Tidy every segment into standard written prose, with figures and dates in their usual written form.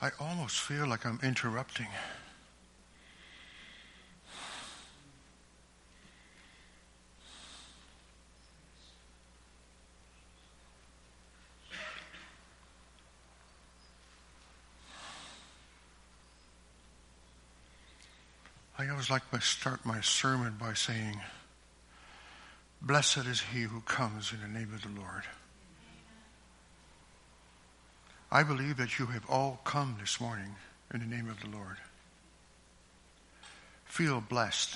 I almost feel like I'm interrupting. I always like to start my sermon by saying, "Blessed is he who comes in the name of the Lord." I believe that you have all come this morning in the name of the Lord. Feel blessed.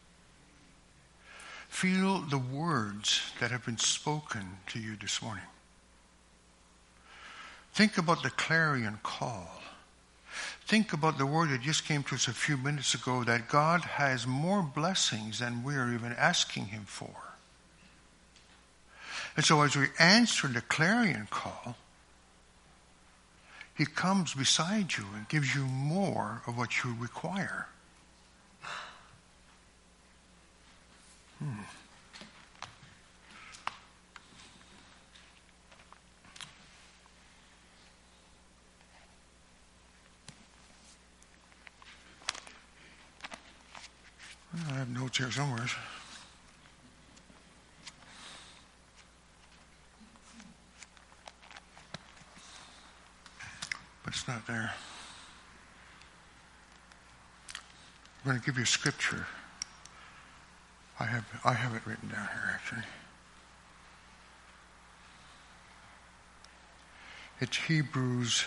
Feel the words that have been spoken to you this morning. Think about the clarion call. Think about the word that just came to us a few minutes ago, that God has more blessings than we are even asking him for. And so as we answer the clarion call, he comes beside you and gives you more of what you require. I have notes here somewhere. But it's not there. I'm going to give you a scripture. I have it written down here, actually. It's Hebrews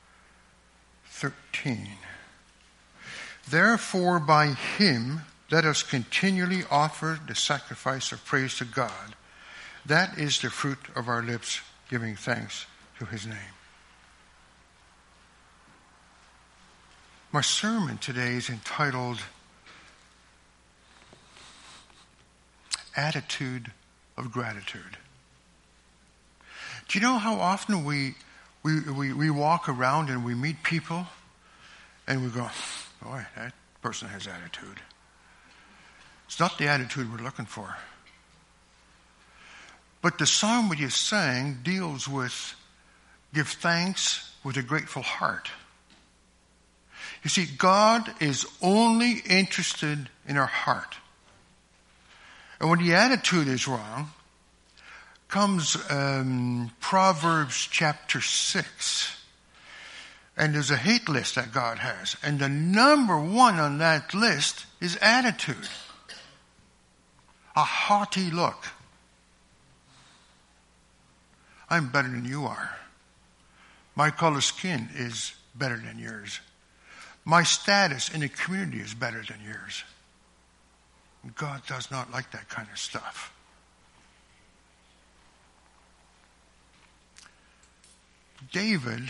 13. Therefore, by him, let us continually offer the sacrifice of praise to God. That is the fruit of our lips, giving thanks to his name. My sermon today is entitled Attitude of Gratitude. Do you know how often we walk around and we meet people and we go, boy, that person has attitude. It's not the attitude we're looking for. But the psalm we just sang deals with give thanks with a grateful heart. You see, God is only interested in our heart. And when the attitude is wrong, comes Proverbs chapter 6. And there's a hate list that God has. And the number one on that list is attitude. A haughty look. I'm better than you are. My color skin is better than yours. My status in the community is better than yours. God does not like that kind of stuff. David,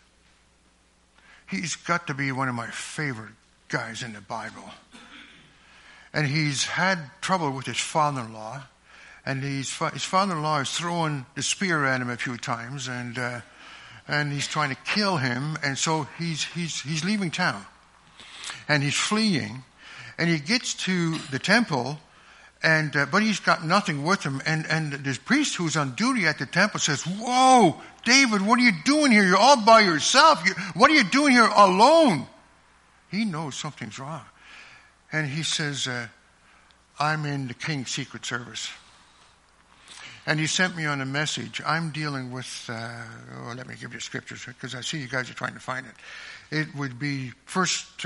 he's got to be one of my favorite guys in the Bible. And he's had trouble with his father-in-law. And his father-in-law is throwing the spear at him a few times. And he's trying to kill him. And so he's leaving town. And he's fleeing. And he gets to the temple. But he's got nothing with him. And this priest who's on duty at the temple says, "Whoa, David, what are you doing here? You're all by yourself. What are you doing here alone?" He knows something's wrong. And he says, "I'm in the King's Secret Service. And he sent me on a message. I'm dealing with, let me give you scriptures because I see you guys are trying to find it. It would be First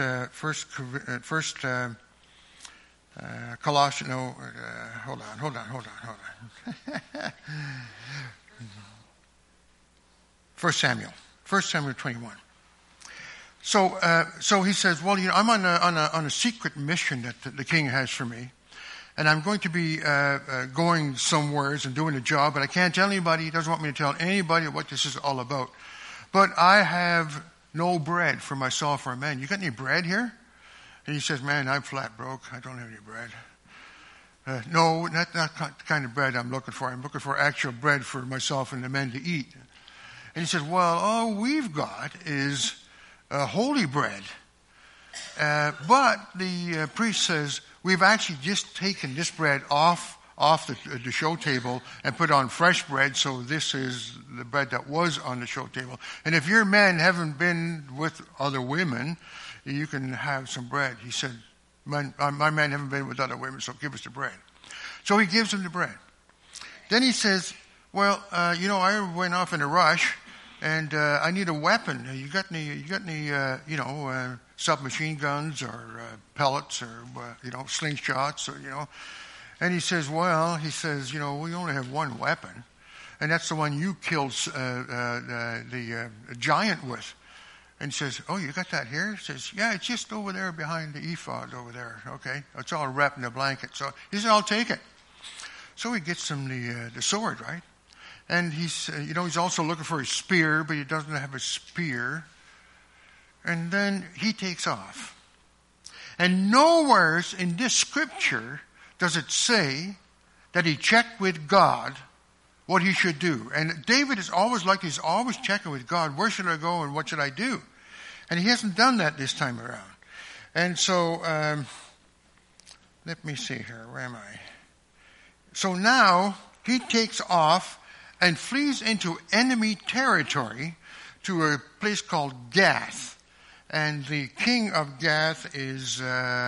Colossians, hold on. 1 Samuel 21. So he says, well, I'm on a secret mission that the king has for me. And I'm going to be going somewheres and doing a job, but I can't tell anybody. He doesn't want me to tell anybody what this is all about. But I have no bread for myself or men. You got any bread here? And he says, "Man, I'm flat broke. I don't have any bread." No, not the kind of bread I'm looking for. I'm looking for actual bread for myself and the men to eat. And he says, "Well, all we've got is holy bread." But the priest says, "We've actually just taken this bread off off the show table and put on fresh bread. So this is the bread that was on the show table. And if your men haven't been with other women, you can have some bread. He said, my men haven't been with other women, so give us the bread. So he gives them the bread. Then he says, well, I went off in a rush, and I need a weapon. You got any submachine guns or pellets or, slingshots or, And he says, we only have one weapon, and that's the one you killed the giant with. And he says, oh, you got that here? He says, yeah, it's just over there behind the ephod over there. Okay, it's all wrapped in a blanket. So he said, I'll take it. So he gets him the sword, right? And he's also looking for a spear, but he doesn't have a spear. And then he takes off. And nowhere in this scripture does it say that he checked with God what he should do. And David is always like he's always checking with God, where should I go and what should I do? And he hasn't done that this time around. And so, let me see here, where am I? So now he takes off and flees into enemy territory to a place called Gath. And the king of Gath is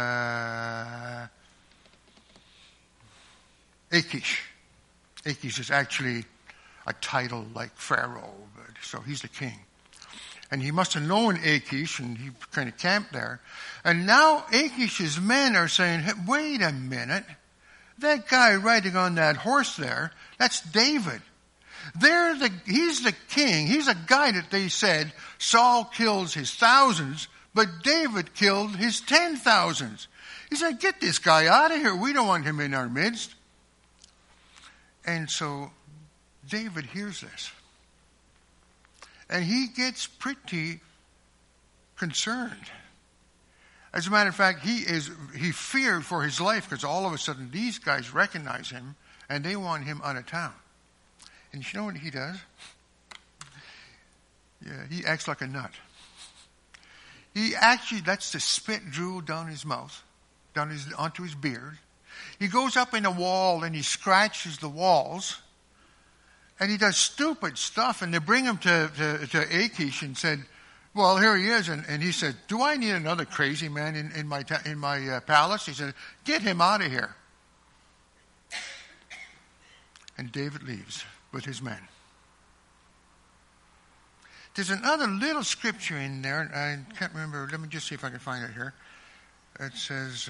Achish. Achish is actually a title like Pharaoh, so he's the king. And he must have known Achish, and he kind of camped there. And now Achish's men are saying, hey, wait a minute. That guy riding on that horse there, that's David. He's the king. He's a guy that they said Saul kills his thousands, but David killed his 10,000s. He said, get this guy out of here. We don't want him in our midst. And so David hears this. And he gets pretty concerned. As a matter of fact, he feared for his life because all of a sudden these guys recognize him and they want him out of town. And you know what he does? Yeah, he acts like a nut. He actually lets the spit drool down his mouth, onto his beard. He goes up in a wall and he scratches the walls. And he does stupid stuff. And they bring him to Achish and said, well, here he is. And he said, do I need another crazy man in my palace? He said, get him out of here. And David leaves with his men. There's another little scripture in there. I can't remember. Let me just see if I can find it here. It says...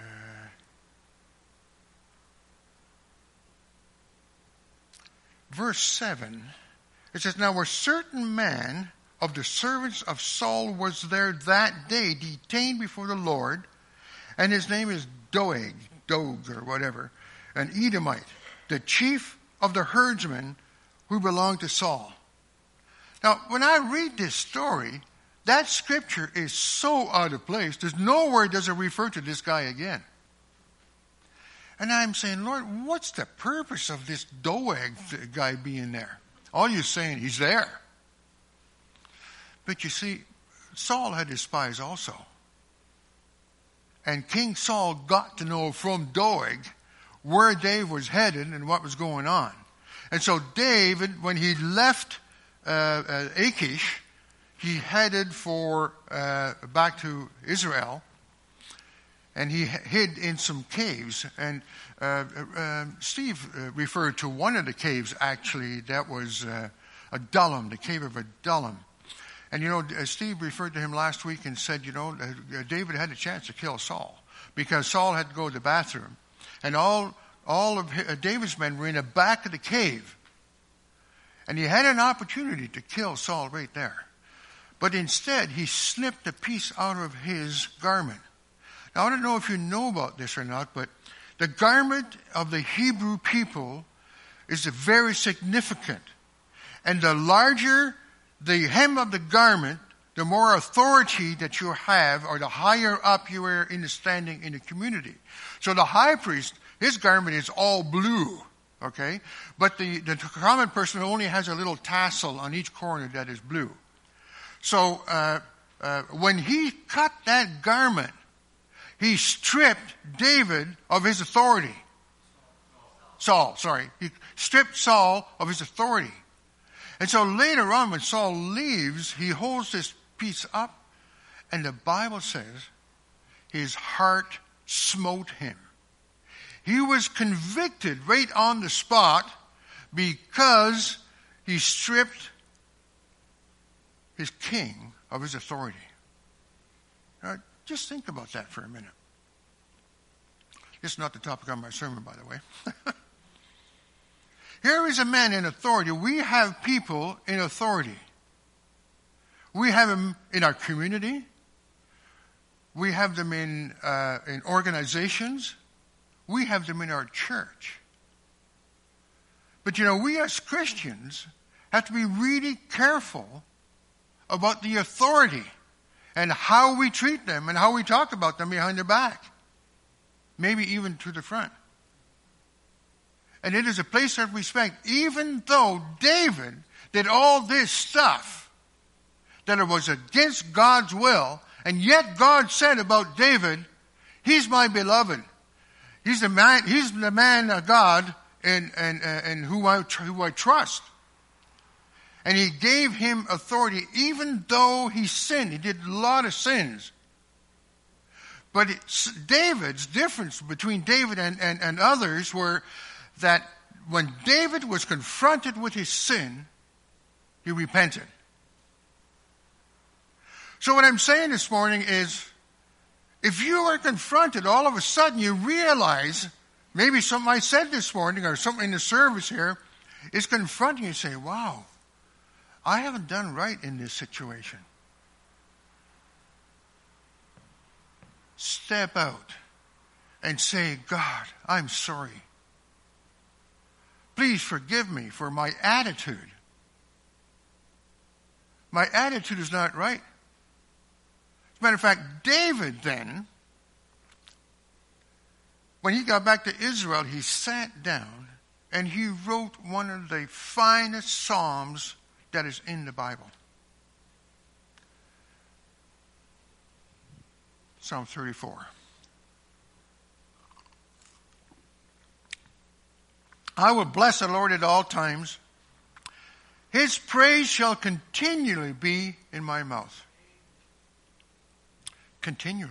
Verse 7, it says, now a certain man of the servants of Saul was there that day, detained before the Lord, and his name is Doeg or whatever, an Edomite, the chief of the herdsmen who belonged to Saul. Now, when I read this story, that scripture is so out of place. There's nowhere does it refer to this guy again. And I'm saying, Lord, what's the purpose of this Doeg guy being there? All you're saying, he's there. But you see, Saul had his spies also. And King Saul got to know from Doeg where David was headed and what was going on. And so David, when he left Achish, he headed back to Israel. And he hid in some caves. And Steve referred to one of the caves, actually, that was Adullam, the cave of Adullam. And, Steve referred to him last week and said, David had a chance to kill Saul because Saul had to go to the bathroom. And all of David's men were in the back of the cave. And he had an opportunity to kill Saul right there. But instead, he snipped a piece out of his garment. Now, I don't know if you know about this or not, but the garment of the Hebrew people is very significant. And the larger the hem of the garment, the more authority that you have, or the higher up you are in the standing in the community. So the high priest, his garment is all blue, okay? But the common person only has a little tassel on each corner that is blue. So when he cut that garment, he stripped David of his authority. He stripped Saul of his authority. And so later on, when Saul leaves, he holds this piece up, and the Bible says his heart smote him. He was convicted right on the spot because he stripped his king of his authority. Now, just think about that for a minute. This is not the topic of my sermon, by the way. Here is a man in authority. We have people in authority. We have them in our community. We have them in organizations. We have them in our church. But we as Christians have to be really careful about the authority and how we treat them and how we talk about them behind their back. Maybe even to the front. And it is a place of respect. Even though David did all this stuff that it was against God's will, and yet God said about David, he's my beloved. He's the man of God and who I trust. And he gave him authority even though he sinned. He did a lot of sins. But David's difference between David and others were that when David was confronted with his sin, he repented. So what I'm saying this morning is, if you are confronted, all of a sudden you realize, maybe something I said this morning or something in the service here is confronting you and say, wow, I haven't done right in this situation. Step out and say, God, I'm sorry. Please forgive me for my attitude. My attitude is not right. As a matter of fact, David then, when he got back to Israel, he sat down and he wrote one of the finest psalms that is in the Bible. Psalm 34. I will bless the Lord at all times. His praise shall continually be in my mouth. Continually.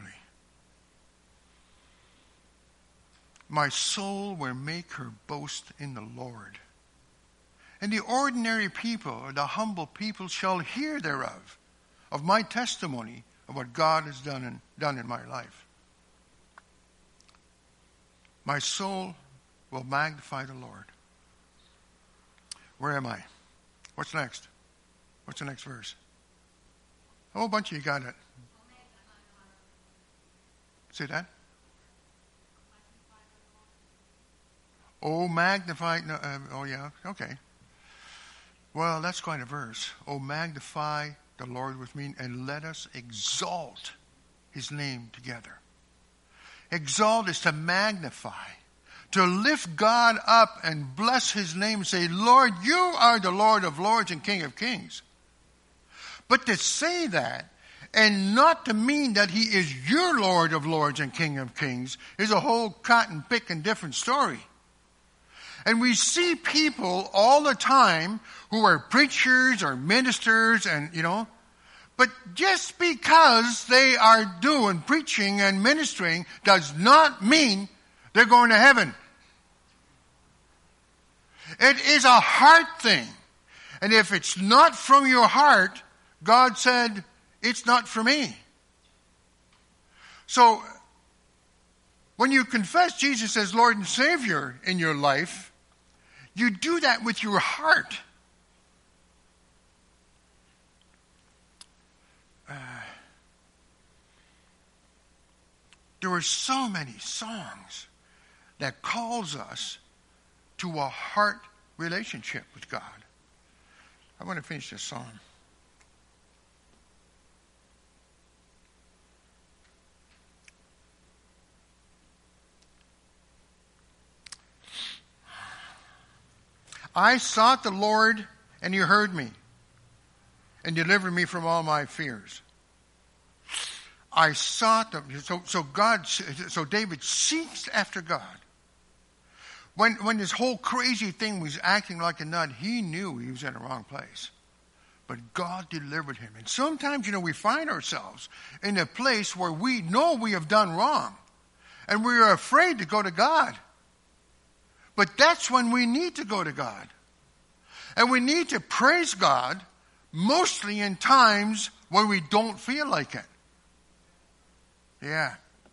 My soul will make her boast in the Lord. And the ordinary people, or the humble people, shall hear thereof, of my testimony of what God has done in my life. My soul will magnify the Lord. Where am I? What's next? What's the next verse? A whole bunch of you got it. Say that? Oh, magnify. No, oh, yeah. Okay. Well, that's quite a verse. Oh, magnify the Lord with me, and let us exalt his name together. Exalt is to magnify, to lift God up and bless his name and say, Lord, you are the Lord of lords and King of kings. But to say that and not to mean that he is your Lord of lords and King of kings is a whole cut and pick and different story. And we see people all the time who are preachers or ministers and, but just because they are doing preaching and ministering does not mean they're going to heaven. It is a heart thing. And if it's not from your heart, God said, it's not for me. So, when you confess Jesus as Lord and Savior in your life, you do that with your heart. There are so many songs that calls us to a heart relationship with God. I want to finish this song. I sought the Lord, and he heard me, and delivered me from all my fears. I sought them. So David seeks after God. When this whole crazy thing was acting like a nut, he knew he was in the wrong place. But God delivered him. And sometimes, we find ourselves in a place where we know we have done wrong. And we are afraid to go to God. But that's when we need to go to God. And we need to praise God mostly in times when we don't feel like it. Yeah.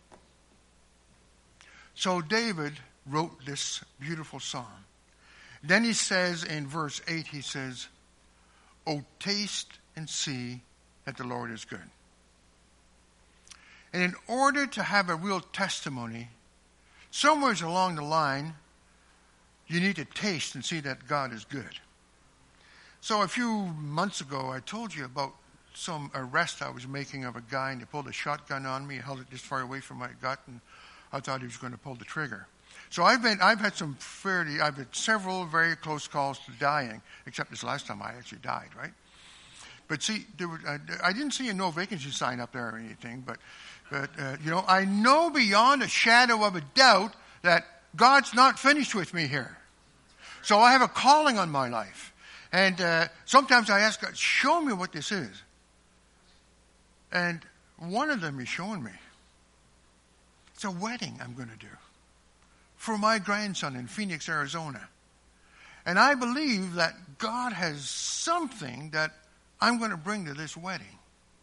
So David wrote this beautiful psalm. Then he says in verse 8, he says, "Oh, taste and see that the Lord is good." And in order to have a real testimony, somewhere along the line, you need to taste and see that God is good. So a few months ago, I told you about some arrest I was making of a guy, and he pulled a shotgun on me, held it just far away from my gut, and I thought he was going to pull the trigger. So I've had several very close calls to dying, except this last time I actually died, right? But see, I didn't see a no vacancy sign up there or anything, but I know beyond a shadow of a doubt that God's not finished with me here. So I have a calling on my life. And sometimes I ask God, show me what this is. And one of them is showing me. It's a wedding I'm going to do for my grandson in Phoenix, Arizona. And I believe that God has something that I'm going to bring to this wedding.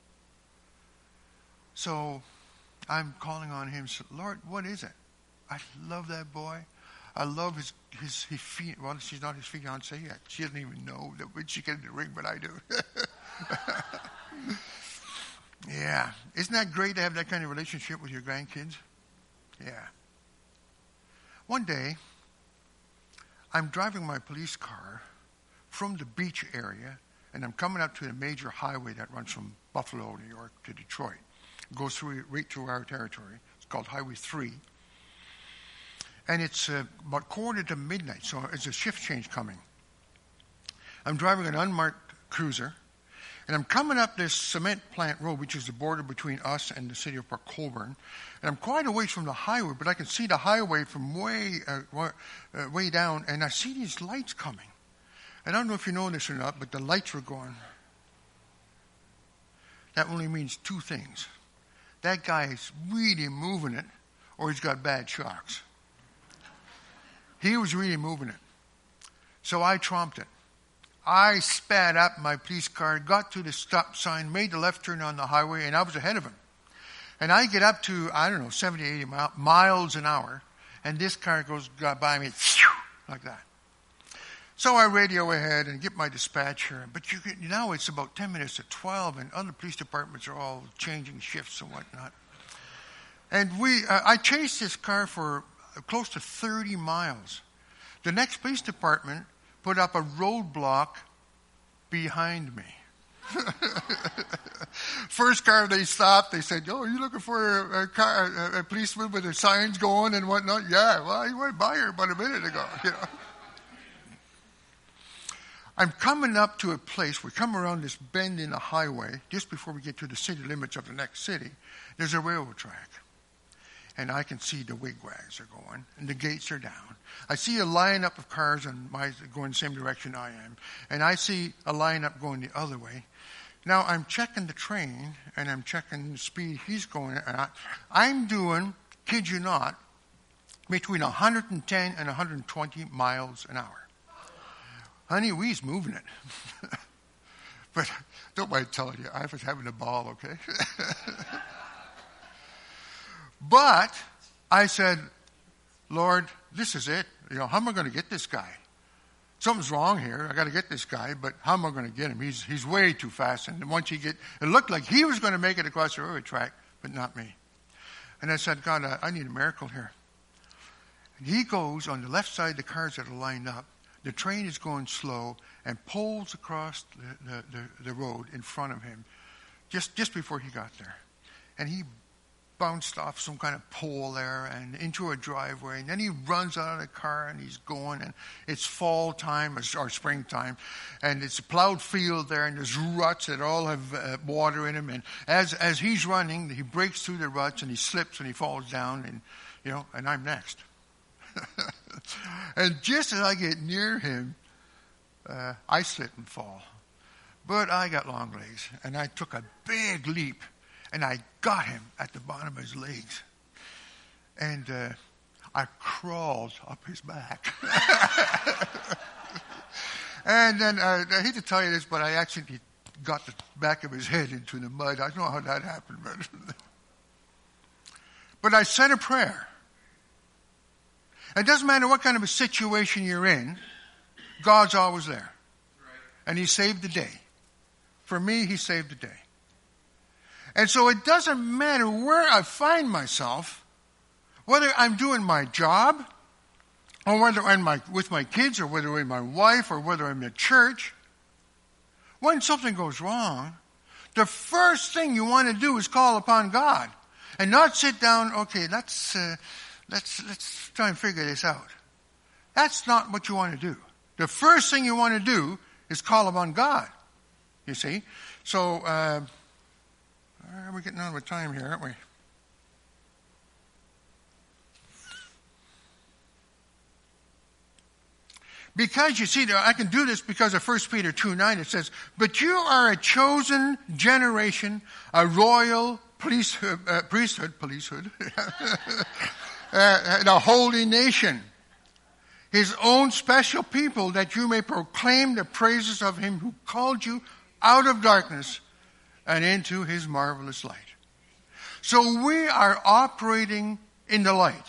So I'm calling on him, Lord, what is it? I love that boy. I love his well, she's not his fiancée yet. She doesn't even know that when she gets the ring, but I do. Yeah. Isn't that great to have that kind of relationship with your grandkids? Yeah. One day, I'm driving my police car from the beach area, and I'm coming up to the major highway that runs from Buffalo, New York to Detroit. It goes right through our territory. It's called Highway 3. And it's about 1:45, so it's a shift change coming. I'm driving an unmarked cruiser, and I'm coming up this cement plant road, which is the border between us and the city of Port Colborne. And I'm quite a ways from the highway, but I can see the highway from way down, and I see these lights coming. And I don't know if you know this or not, but the lights were going. That only means two things. That guy is really moving it, or he's got bad shocks. He was really moving it. So I tromped it. I sped up my police car, got to the stop sign, made the left turn on the highway, and I was ahead of him. And I get up to, 70, 80 miles an hour, and this car goes by me like that. So I radio ahead and get my dispatcher. But now it's about 10 minutes to 12, and other police departments are all changing shifts and whatnot. And I chased this car for close to 30 miles. The next police department put up a roadblock behind me. First car they stopped, they said, "Oh, are you looking for a policeman with the signs going and whatnot?" "Yeah, well, he went by here about a minute ago." I'm coming up to a place, we come around this bend in the highway, just before we get to the city limits of the next city, there's a railroad track. And I can see the wigwags are going, and the gates are down. I see a lineup of cars going the same direction I am, and I see a lineup going the other way. Now I'm checking the train, and I'm checking the speed he's going. And I'm doing, kid you not, between 110 and 120 miles an hour. Honey, we's moving it. But don't mind telling you, I was having a ball, okay? But I said, "Lord, this is it. How am I going to get this guy? Something's wrong here. I got to get this guy, but how am I going to get him? He's way too fast." And once it looked like he was going to make it across the railroad track, but not me. And I said, "God, I need a miracle here." And he goes on the left side, the cars that are lined up. The train is going slow and pulls across the road in front of him just before he got there. And he bounced off some kind of pole there and into a driveway. And then he runs out of the car and he's going. And it's fall time or springtime. And it's a plowed field there. And there's ruts that all have water in them. And as he's running, he breaks through the ruts and he slips and he falls down. And, and I'm next. And just as I get near him, I slip and fall. But I got long legs, and I took a big leap, and I got him at the bottom of his legs. And I crawled up his back. And then, I hate to tell you this, but I actually got the back of his head into the mud. I don't know how that happened, but I said a prayer. It doesn't matter what kind of a situation you're in, God's always there. And he saved the day. For me, he saved the day. And so it doesn't matter where I find myself, whether I'm doing my job, or whether I'm with my kids, or whether I'm with my wife, or whether I'm at church. When something goes wrong, the first thing you want to do is call upon God. And not sit down, okay, let's try and figure this out. That's not what you want to do. The first thing you want to do is call upon God. You see? So, we're getting on with time here, aren't we? Because, you see, I can do this because of 1 Peter 2:9. It says, but you are a chosen generation, a royal priesthood, and a holy nation, his own special people, that you may proclaim the praises of him who called you out of darkness and into his marvelous light. So we are operating in the light.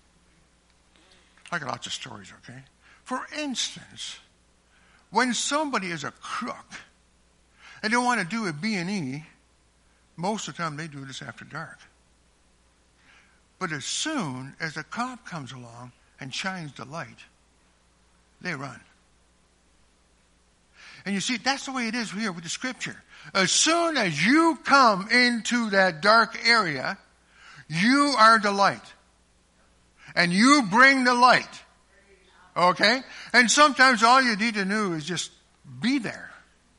I got lots of stories, okay? For instance, when somebody is a crook and they want to do a B&E, most of the time they do this after dark. But as soon as a cop comes along and shines the light, they run. And you see, that's the way it is here with the scripture. As soon as you come into that dark area, you are the light. And you bring the light. Okay? And sometimes all you need to do is just be there.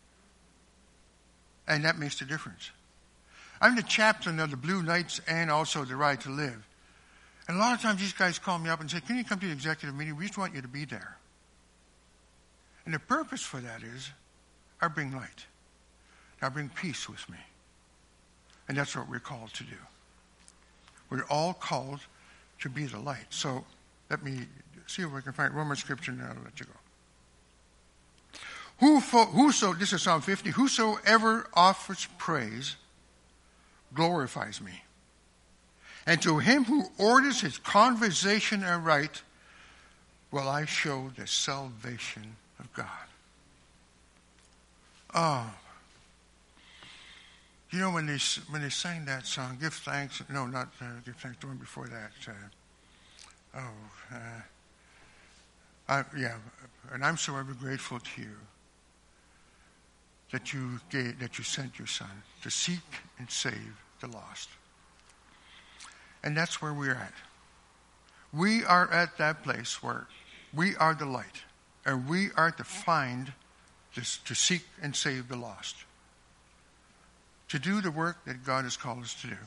And that makes the difference. I'm the chaplain of the Blue Knights and also the Ride to Live. And a lot of times these guys call me up and say, can you come to the executive meeting? We just want you to be there. And the purpose for that is, I bring light. I bring peace with me. And that's what we're called to do. We're all called to be the light. So let me see if we can find one more scripture and I'll let you go. This is Psalm 50. Whosoever offers praise glorifies me. And to him who orders his conversation aright will I show the salvation of God. Oh. You know, when they sang that song, give thanks. No, not give thanks. The one before that. And I'm so ever grateful to you that you sent your Son to seek and save the lost. And that's where we're at. We are at that place where we are the light, and we are to find this, to seek and save the lost, to do the work that God has called us to do,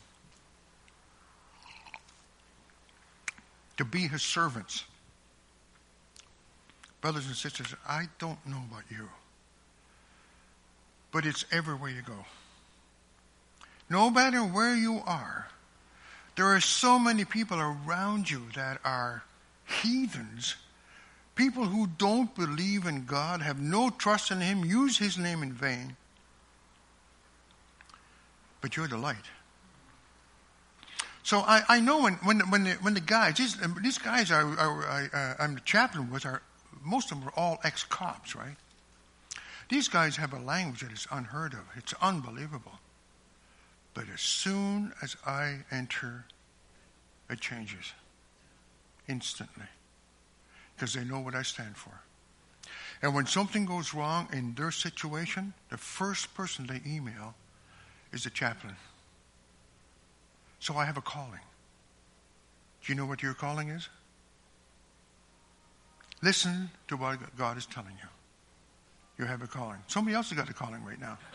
to be his servants. Brothers and sisters, I don't know about you, but it's everywhere you go. No matter where you are, there are so many people around you that are heathens, people who don't believe in God, have no trust in him, use his name in vain. But you're the light. So I know when the guys, these guys I'm the chaplain with, most of them are all ex-cops, right? These guys have a language that is unheard of. It's unbelievable. But as soon as I enter, it changes instantly, because they know what I stand for. And when something goes wrong in their situation, the first person they email is the chaplain. So I have a calling. Do you know what your calling is? Listen to what God is telling you. You have a calling. Somebody else has got a calling right now.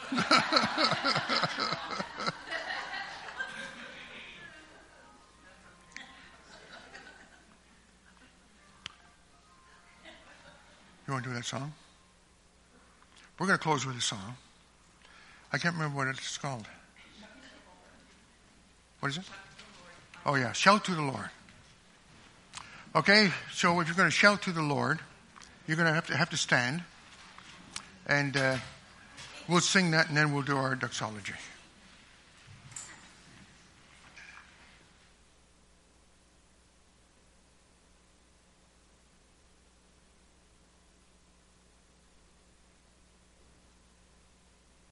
want to do that song? We're going to close with a song. I can't remember what it's called. What is it? Oh, yeah. Shout to the Lord. Okay, so if you're going to shout to the Lord, you're going to have to stand. And we'll sing that, and then we'll do our doxology.